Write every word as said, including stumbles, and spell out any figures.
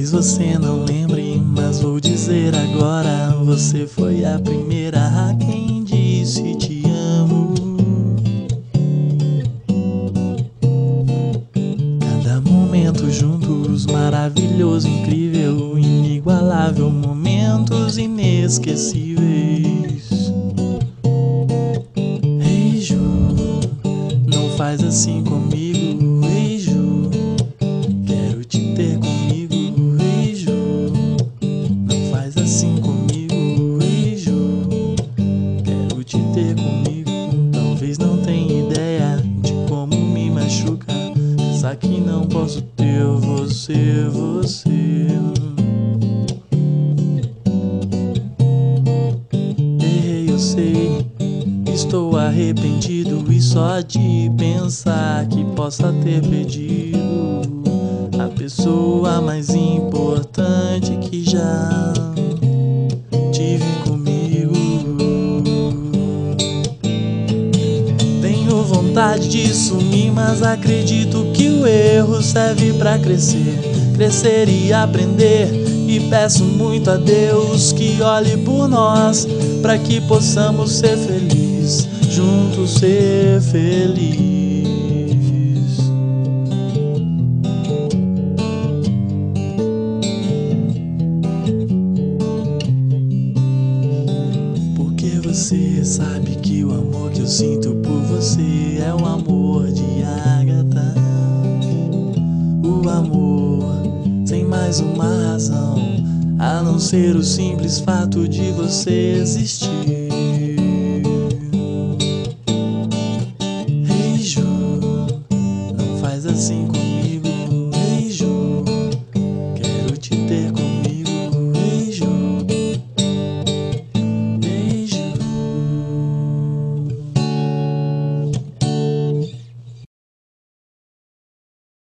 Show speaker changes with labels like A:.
A: Talvez você não lembre, mas vou dizer agora: você foi a primeira a quem disse te amo. Cada momento juntos, maravilhoso, incrível, inigualável, momentos inesquecíveis. Ei, Ju, não faz assim comigo. Ei, Ju, quero te ter comigo. Ei, Ju, não faz assim comigo. Ei, Ju, quero te ter comigo. Talvez não tenha ideia de como me machuca pensar que não posso ter você, você. Errei, eu sei, estou arrependido, e só de pensar que possa ter perdido a pessoa mais importante que já tive comigo. Tenho vontade de sumir, mas acredito que o erro serve pra crescer, crescer e aprender. E peço muito a Deus que olhe por nós, pra que possamos ser felizes, juntos ser felizes. Porque você sabe que o amor que eu sinto por você é o amor de Agatha. O amor sem mais uma razão a não ser o simples fato de você existir. Ei, Ju, não faz assim comigo.